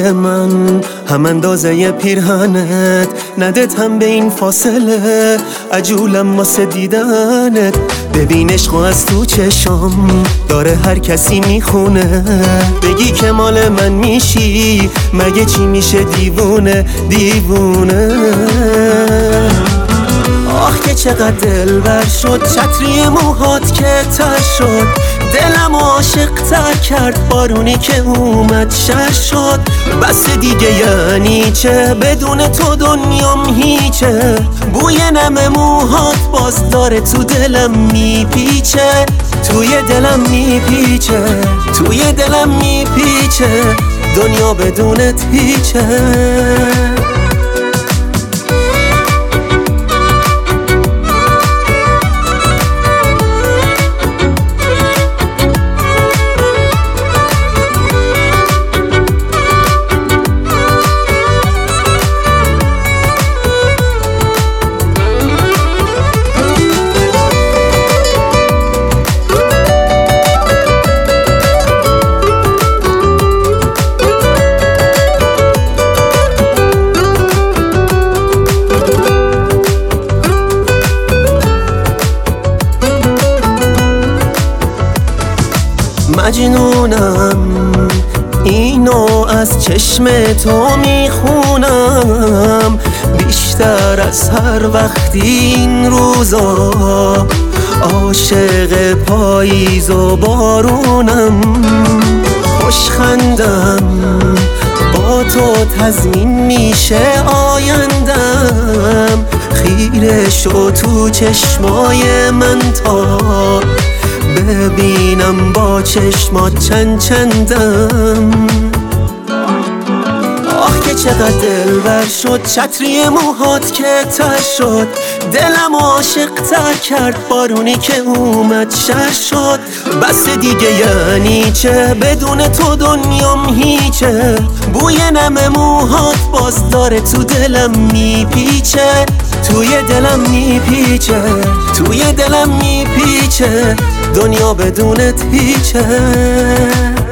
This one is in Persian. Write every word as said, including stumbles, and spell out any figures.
مال من هم اندازه پیرهنت، ندت هم به این فاصله عجولم واسه دیدنت. ببین عشق از تو چشم داره هر کسی میخونه، بگی که مال من میشی مگه چی میشه دیوونه دیوونه. آخ که چقدر دلبر شد چتری موهات که تر شد، دلم عاشق تر کرد بارونی که اومد شر شد. بس دیگه یعنی چه بدون تو دنیام هیچه، بوی نم موهات باز داره تو دلم میپیچه، توی دلم میپیچه، توی دلم میپیچه، دنیا بدونت هیچه. مجنونم اینو از چشم تو میخونم، بیشتر از هر وقتی این روزا عاشق پاییز و بارونم. خوشخندم با تو تضمین میشه آیندم، خیره شو تو چشمای من تا ببینم با چشمات چند چندم. آخ که چقدر دلبر شد چتری موهات که تر شد، دلم عاشق تر کرد بارونی که اومد شر شد. بس دیگه یعنی چه بدون تو دنیام هیچه، بوی نم موهات باز داره تو دلم میپیچه، توی دلم میپیچه، توی دلم میپیچه، دنیا بدونت هیچه.